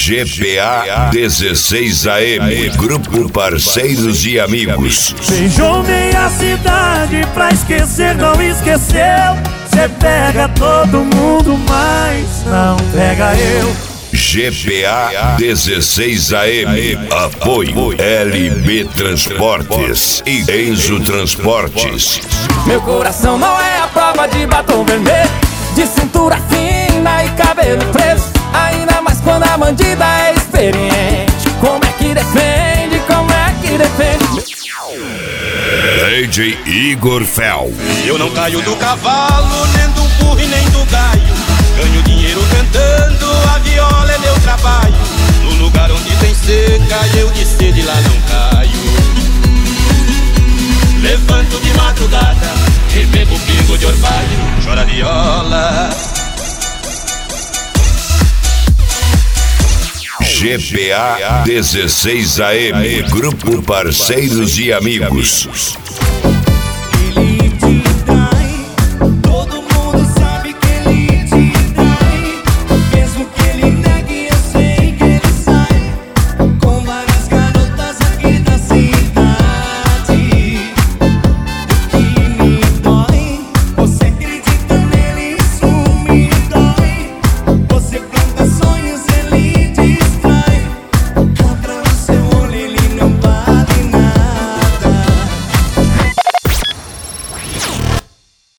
GPA 16 AM, Grupo Parceiros e Amigos. Beijou meia cidade pra esquecer, não esqueceu. Cê pega todo mundo, mas não pega eu. GPA 16 AM, apoio LB Transportes e Enzo Transportes. Meu coração não é a prova de batom vermelho, de cintura fina e cabelo preso. Ainda mais quando a bandida é experiente. Como é que defende, como é que defende? DJ Igor Fel. Eu não caio do cavalo, nem do burro e nem do gaio. Ganho dinheiro cantando, a viola é meu trabalho. No lugar onde tem seca, eu de sede lá não caio. Levanto de madrugada e bebo pingo de orvalho. Chora viola. GPA 16 AM, Grupo Parceiros e Amigos.